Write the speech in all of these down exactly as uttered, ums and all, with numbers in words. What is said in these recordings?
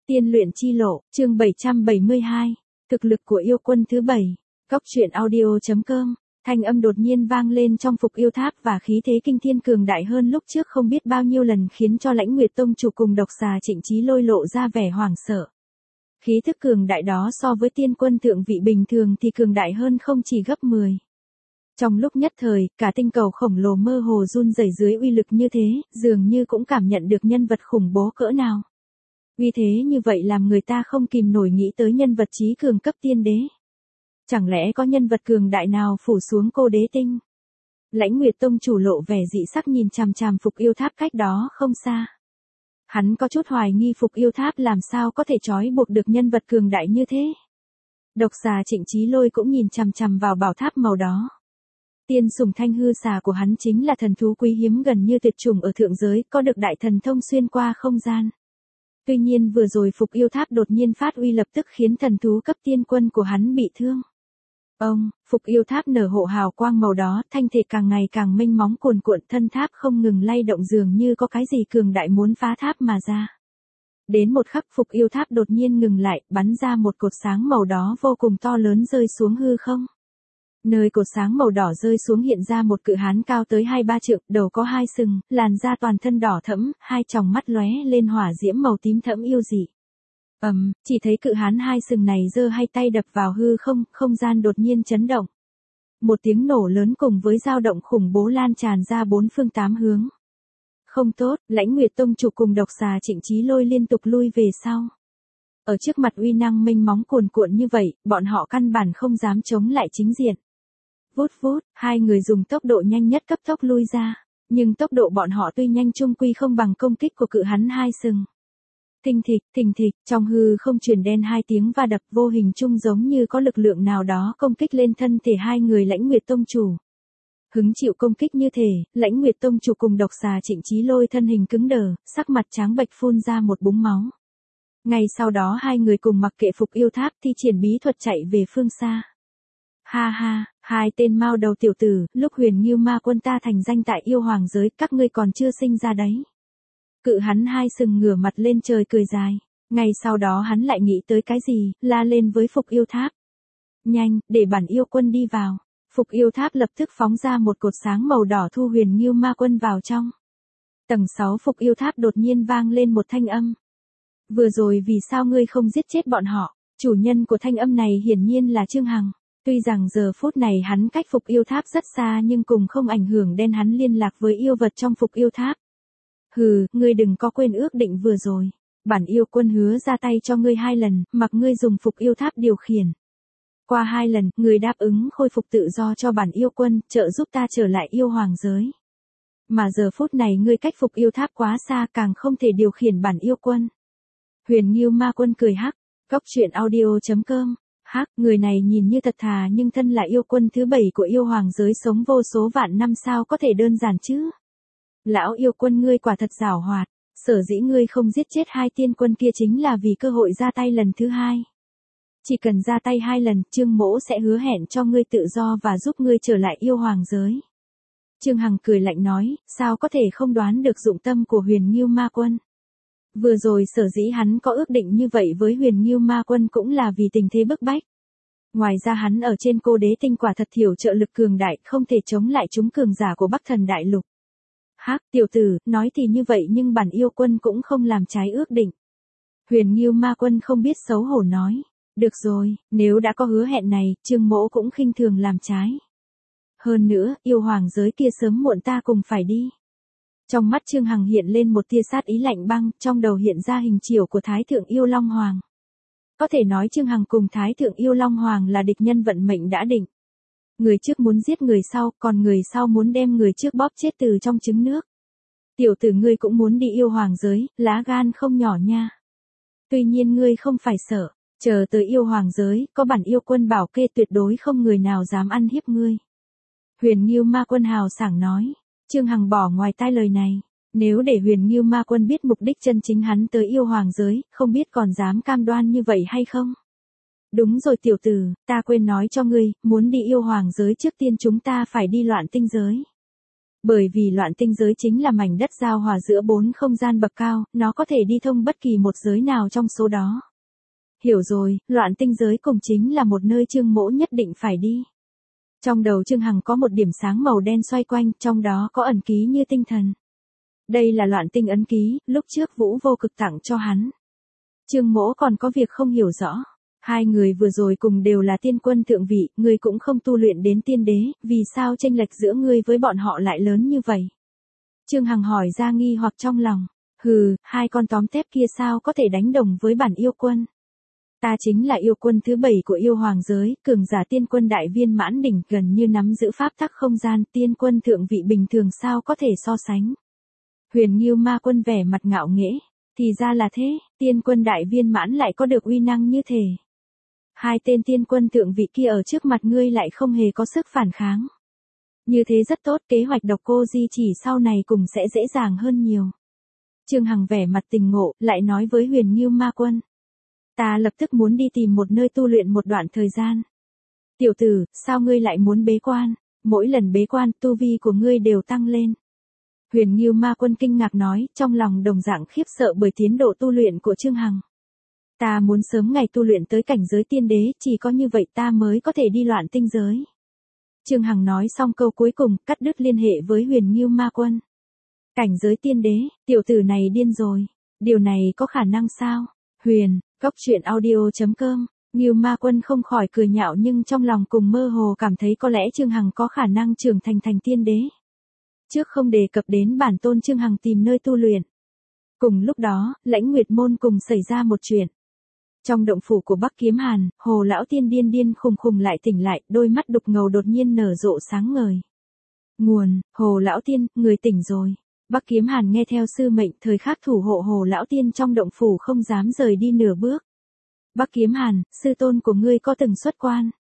Tiên luyện chi lộ, chương bảy trăm bảy mươi hai. Thực lực của yêu quân thứ bảy. Góc truyện audio.com. Thanh âm đột nhiên vang lên trong Phục Yêu Tháp và khí thế kinh thiên cường đại hơn lúc trước không biết bao nhiêu lần, khiến cho Lãnh Nguyệt Tông chủ cùng độc xà Trịnh Chí Lôi lộ ra vẻ hoảng sợ. Khí thức cường đại đó so với tiên quân thượng vị bình thường thì cường đại hơn không chỉ gấp mười. Trong lúc nhất thời, cả tinh cầu khổng lồ mơ hồ run rẩy dưới uy lực như thế, dường như cũng cảm nhận được nhân vật khủng bố cỡ nào. Vì thế như vậy làm người ta không kìm nổi nghĩ tới nhân vật chí cường cấp tiên đế. Chẳng lẽ có nhân vật cường đại nào phủ xuống cô đế tinh? Lãnh Nguyệt Tông chủ lộ vẻ dị sắc nhìn chằm chằm Phục Yêu Tháp cách đó không xa. Hắn có chút hoài nghi Phục Yêu Tháp làm sao có thể trói buộc được nhân vật cường đại như thế. Độc xà Trịnh Chí Lôi cũng nhìn chằm chằm vào bảo tháp màu đó. Tiên sủng thanh hư xà của hắn chính là thần thú quý hiếm gần như tuyệt chủng ở thượng giới, có được đại thần thông xuyên qua không gian. Tuy nhiên vừa rồi Phục Yêu Tháp đột nhiên phát uy lập tức khiến thần thú cấp tiên quân của hắn bị thương. Ông, Phục Yêu Tháp nở hộ hào quang màu đó, thanh thể càng ngày càng mênh móng cuồn cuộn, thân tháp không ngừng lay động dường như có cái gì cường đại muốn phá tháp mà ra. Đến một khắc Phục Yêu Tháp đột nhiên ngừng lại, bắn ra một cột sáng màu đó vô cùng to lớn rơi xuống hư không. Nơi cột sáng màu đỏ rơi xuống hiện ra một cự hán cao tới hai ba trượng, đầu có hai sừng, làn da toàn thân đỏ thẫm, hai tròng mắt lóe lên hỏa diễm màu tím thẫm yêu dị. Ầm, um, chỉ thấy cự hán hai sừng này giơ hai tay đập vào hư không, không gian đột nhiên chấn động. Một tiếng nổ lớn cùng với dao động khủng bố lan tràn ra bốn phương tám hướng. Không tốt, Lãnh Nguyệt Tông chủ cùng độc xà Trịnh Chí Lôi liên tục lui về sau. Ở trước mặt uy năng mênh móng cuồn cuộn như vậy, bọn họ căn bản không dám chống lại chính diện. Vút vút, hai người dùng tốc độ nhanh nhất cấp tốc lui ra, nhưng tốc độ bọn họ tuy nhanh chung quy không bằng công kích của cự hắn hai sừng. Thình thịch, thình thịch, trong hư không truyền đen hai tiếng va đập, vô hình chung giống như có lực lượng nào đó công kích lên thân thể hai người Lãnh Nguyệt Tông chủ. Hứng chịu công kích như thể, Lãnh Nguyệt Tông chủ cùng độc xà Trịnh Chí Lôi thân hình cứng đờ, sắc mặt trắng bệch phun ra một búng máu. Ngay sau đó hai người cùng mặc kệ Phục Yêu Tháp thi triển bí thuật chạy về phương xa. Ha ha, hai tên mao đầu tiểu tử, lúc Huyền Ngưu Ma Quân ta thành danh tại yêu hoàng giới, các ngươi còn chưa sinh ra đấy. Cự hắn hai sừng ngửa mặt lên trời cười dài. Ngay sau đó hắn lại nghĩ tới cái gì, la lên với Phục Yêu Tháp. Nhanh, để bản yêu quân đi vào. Phục Yêu Tháp lập tức phóng ra một cột sáng màu đỏ thu Huyền Ngưu Ma Quân vào trong. Tầng sáu Phục Yêu Tháp đột nhiên vang lên một thanh âm. Vừa rồi vì sao ngươi không giết chết bọn họ? Chủ nhân của thanh âm này hiển nhiên là Trương Hằng. Tuy rằng giờ phút này hắn cách Phục Yêu Tháp rất xa nhưng cùng không ảnh hưởng đến hắn liên lạc với yêu vật trong Phục Yêu Tháp. Hừ, ngươi đừng có quên ước định vừa rồi. Bản yêu quân hứa ra tay cho ngươi hai lần, mặc ngươi dùng Phục Yêu Tháp điều khiển. Qua hai lần, ngươi đáp ứng khôi phục tự do cho bản yêu quân, trợ giúp ta trở lại yêu hoàng giới. Mà giờ phút này ngươi cách Phục Yêu Tháp quá xa, càng không thể điều khiển bản yêu quân. Huyền Ngưu Ma Quân cười hắc, góc truyện audio.com. Hắc, người này nhìn như thật thà nhưng thân là yêu quân thứ bảy của yêu hoàng giới sống vô số vạn năm sao có thể đơn giản chứ? Lão yêu quân ngươi quả thật giảo hoạt, sở dĩ ngươi không giết chết hai tiên quân kia chính là vì cơ hội ra tay lần thứ hai. Chỉ cần ra tay hai lần, Trương Mỗ sẽ hứa hẹn cho ngươi tự do và giúp ngươi trở lại yêu hoàng giới. Trương Hằng cười lạnh nói, sao có thể không đoán được dụng tâm của Huyền Ngưu Ma Quân. Vừa rồi sở dĩ hắn có ước định như vậy với Huyền Ngưu Ma Quân cũng là vì tình thế bức bách. Ngoài ra hắn ở trên cô đế tinh quả thật thiểu trợ lực cường đại, không thể chống lại chúng cường giả của Bắc Thần Đại Lục. Hắc, tiểu tử, nói thì như vậy nhưng bản yêu quân cũng không làm trái ước định. Huyền Ngưu Ma Quân không biết xấu hổ nói. Được rồi, nếu đã có hứa hẹn này, Trương Mỗ cũng khinh thường làm trái. Hơn nữa, yêu hoàng giới kia sớm muộn ta cùng phải đi. Trong mắt Trương Hằng hiện lên một tia sát ý lạnh băng, trong đầu hiện ra hình chiếu của Thái Thượng Yêu Long Hoàng. Có thể nói Trương Hằng cùng Thái Thượng Yêu Long Hoàng là địch nhân vận mệnh đã định. Người trước muốn giết người sau, còn người sau muốn đem người trước bóp chết từ trong trứng nước. Tiểu tử ngươi cũng muốn đi yêu hoàng giới, lá gan không nhỏ nha. Tuy nhiên ngươi không phải sợ, chờ tới yêu hoàng giới, có bản yêu quân bảo kê tuyệt đối không người nào dám ăn hiếp ngươi. Huyền Ngưu Ma Quân hào sảng nói. Trương Hằng bỏ ngoài tai lời này. Nếu để Huyền Ngưu Ma Quân biết mục đích chân chính hắn tới yêu hoàng giới, không biết còn dám cam đoan như vậy hay không? Đúng rồi tiểu tử, ta quên nói cho ngươi, muốn đi yêu hoàng giới trước tiên chúng ta phải đi loạn tinh giới. Bởi vì loạn tinh giới chính là mảnh đất giao hòa giữa bốn không gian bậc cao, nó có thể đi thông bất kỳ một giới nào trong số đó. Hiểu rồi, loạn tinh giới cùng chính là một nơi Trương Mỗ nhất định phải đi. Trong đầu Trương Hằng có một điểm sáng màu đen xoay quanh, trong đó có ẩn ký như tinh thần. Đây là loạn tinh ấn ký, lúc trước Vũ Vô Cực tặng cho hắn. Trương Mỗ còn có việc không hiểu rõ. Hai người vừa rồi cùng đều là tiên quân thượng vị, ngươi cũng không tu luyện đến tiên đế, vì sao chênh lệch giữa ngươi với bọn họ lại lớn như vậy? Trương Hằng hỏi ra nghi hoặc trong lòng. Hừ, hai con tóm tép kia sao có thể đánh đồng với bản yêu quân? Ta chính là yêu quân thứ bảy của yêu hoàng giới, cường giả tiên quân đại viên mãn đỉnh, gần như nắm giữ pháp tắc không gian, tiên quân thượng vị bình thường sao có thể so sánh. Huyền Nghiêu Ma Quân vẻ mặt ngạo nghễ, thì ra là thế, tiên quân đại viên mãn lại có được uy năng như thế. Hai tên tiên quân thượng vị kia ở trước mặt ngươi lại không hề có sức phản kháng. Như thế rất tốt, kế hoạch độc cô di chỉ sau này cùng sẽ dễ dàng hơn nhiều. Trương Hằng vẻ mặt tình ngộ, lại nói với Huyền Nghiêu Ma Quân. Ta lập tức muốn đi tìm một nơi tu luyện một đoạn thời gian. Tiểu tử, sao ngươi lại muốn bế quan? Mỗi lần bế quan, tu vi của ngươi đều tăng lên. Huyền Nghiêu Ma Quân kinh ngạc nói, trong lòng đồng dạng khiếp sợ bởi tiến độ tu luyện của Trương Hằng. Ta muốn sớm ngày tu luyện tới cảnh giới tiên đế, chỉ có như vậy ta mới có thể đi loạn tinh giới. Trương Hằng nói xong câu cuối cùng, cắt đứt liên hệ với Huyền Nghiêu Ma Quân. Cảnh giới tiên đế, tiểu tử này điên rồi. Điều này có khả năng sao? Huyền, Cốc Truyện Audio chấm com. Nghiêu Ma Quân không khỏi cười nhạo nhưng trong lòng cùng mơ hồ cảm thấy có lẽ Trương Hằng có khả năng trưởng thành thành tiên đế. Trước không đề cập đến bản tôn Trương Hằng tìm nơi tu luyện. Cùng lúc đó, Lãnh Nguyệt Môn cùng xảy ra một chuyện. Trong động phủ của Bắc Kiếm Hàn, Hồ Lão Tiên điên điên khùng khùng lại tỉnh lại, đôi mắt đục ngầu đột nhiên nở rộ sáng ngời. Nguồn, Hồ Lão Tiên, người tỉnh rồi. Bắc Kiếm Hàn nghe theo sư mệnh, thời khắc thủ hộ Hồ Lão Tiên trong động phủ không dám rời đi nửa bước. Bắc Kiếm Hàn, sư tôn của ngươi có từng xuất quan?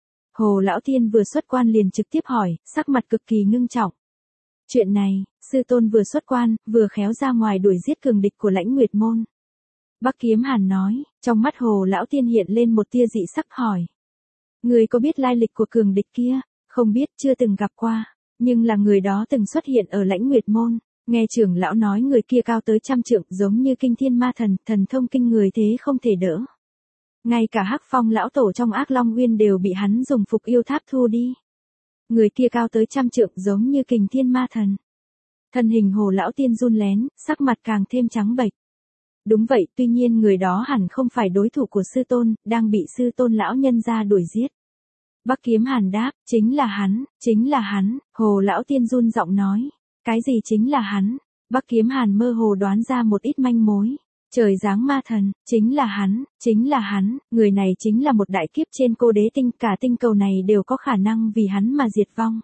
Hồ Lão Tiên vừa xuất quan liền trực tiếp hỏi, sắc mặt cực kỳ ngưng trọng. Chuyện này, sư tôn vừa xuất quan, vừa khéo ra ngoài đuổi giết cường địch của Lãnh Nguyệt Môn. Bắc Kiếm Hàn nói, trong mắt Hồ Lão Tiên hiện lên một tia dị sắc hỏi. Người có biết lai lịch của cường địch kia? Không biết, chưa từng gặp qua, nhưng là người đó từng xuất hiện ở Lãnh Nguyệt Môn. Nghe trưởng lão nói người kia cao tới trăm trượng, giống như kinh thiên ma thần, thần thông kinh người thế không thể đỡ. Ngay cả Hắc Phong lão tổ trong Ác Long Nguyên đều bị hắn dùng phục yêu tháp thu đi. Người kia cao tới trăm trượng, giống như kình thiên ma thần. Thân hình Hồ Lão Tiên run lén, sắc mặt càng thêm trắng bệch. Đúng vậy, tuy nhiên người đó hẳn không phải đối thủ của sư tôn, đang bị sư tôn lão nhân gia đuổi giết. Bắc Kiếm Hàn đáp, chính là hắn, chính là hắn. Hồ Lão Tiên run giọng nói, cái gì chính là hắn? Bắc Kiếm Hàn mơ hồ đoán ra một ít manh mối. Trời giáng ma thần, chính là hắn, chính là hắn, người này chính là một đại kiếp trên cô đế tinh, cả tinh cầu này đều có khả năng vì hắn mà diệt vong.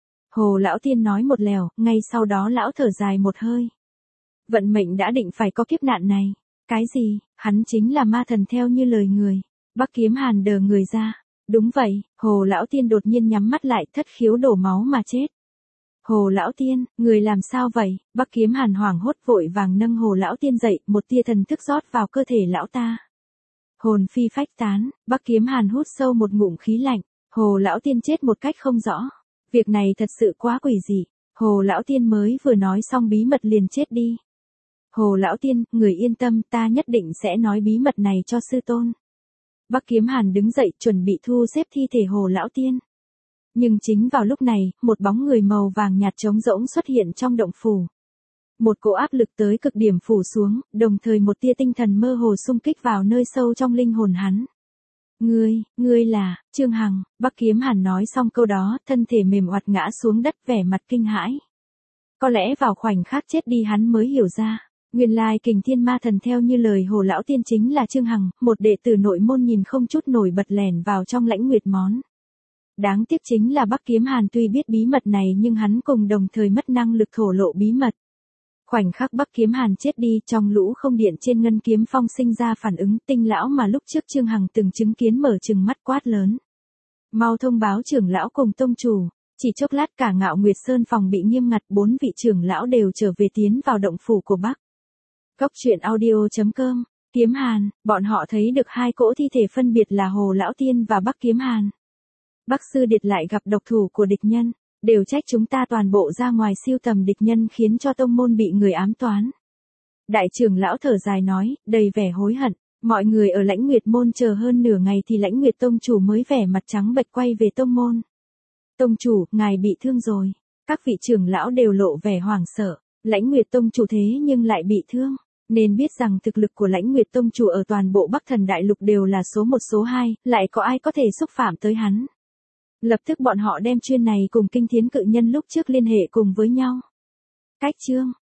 Hồ Lão Tiên nói một lèo, ngay sau đó lão thở dài một hơi. Vận mệnh đã định phải có kiếp nạn này. Cái gì, hắn chính là ma thần theo như lời người. Bắc Kiếm Hàn đờ người ra. Đúng vậy, Hồ Lão Tiên đột nhiên nhắm mắt lại, thất khiếu đổ máu mà chết. Hồ Lão Tiên, người làm sao vậy? Bắc Kiếm Hàn hoảng hốt vội vàng nâng Hồ Lão Tiên dậy, một tia thần thức rót vào cơ thể lão ta. Hồn phi phách tán, Bắc Kiếm Hàn hút sâu một ngụm khí lạnh, Hồ Lão Tiên chết một cách không rõ. Việc này thật sự quá quỷ dị. Hồ Lão Tiên mới vừa nói xong bí mật liền chết đi. Hồ Lão Tiên, người yên tâm, ta nhất định sẽ nói bí mật này cho sư tôn. Bắc Kiếm Hàn đứng dậy chuẩn bị thu xếp thi thể Hồ Lão Tiên. Nhưng chính vào lúc này, một bóng người màu vàng nhạt trống rỗng xuất hiện trong động phủ. Một cỗ áp lực tới cực điểm phủ xuống, đồng thời một tia tinh thần mơ hồ xung kích vào nơi sâu trong linh hồn hắn. Ngươi, ngươi là, Trương Hằng. Bắc Kiếm Hàn nói xong câu đó, thân thể mềm oặt ngã xuống đất vẻ mặt kinh hãi. Có lẽ vào khoảnh khắc chết đi hắn mới hiểu ra. Nguyên lai kình thiên ma thần theo như lời Hồ Lão Tiên chính là Trương Hằng, một đệ tử nội môn nhìn không chút nổi bật lẻn vào trong Lãnh Nguyệt Món. Đáng tiếc chính là Bắc Kiếm Hàn tuy biết bí mật này nhưng hắn cùng đồng thời mất năng lực thổ lộ bí mật. Khoảnh khắc Bắc Kiếm Hàn chết đi, trong lũ không điện trên ngân kiếm phong sinh ra phản ứng, tinh lão mà lúc trước Trương Hằng từng chứng kiến mở trừng mắt quát lớn. Mau thông báo trưởng lão cùng tông chủ. Chỉ chốc lát cả Ngạo Nguyệt Sơn phòng bị nghiêm ngặt, bốn vị trưởng lão đều trở về tiến vào động phủ của Bắc. Cốc Truyện Audio chấm com. Kiếm Hàn, bọn họ thấy được hai cỗ thi thể phân biệt là Hồ Lão Tiên và Bắc Kiếm Hàn. Bắc Sư Điệt lại gặp độc thủ của địch nhân. Đều trách chúng ta toàn bộ ra ngoài siêu tầm địch nhân khiến cho tông môn bị người ám toán. Đại trưởng lão thở dài nói, đầy vẻ hối hận. Mọi người ở Lãnh Nguyệt môn chờ hơn nửa ngày thì Lãnh Nguyệt tông chủ mới vẻ mặt trắng bệch quay về tông môn. Tông chủ, ngài bị thương rồi. Các vị trưởng lão đều lộ vẻ hoảng sợ. Lãnh Nguyệt tông chủ thế nhưng lại bị thương. Nên biết rằng thực lực của Lãnh Nguyệt tông chủ ở toàn bộ Bắc Thần Đại Lục đều là số một số hai, lại có ai có thể xúc phạm tới hắn. Lập tức bọn họ đem chuyên này cùng Kinh Thiến cự nhân lúc trước liên hệ cùng với nhau. Cách chương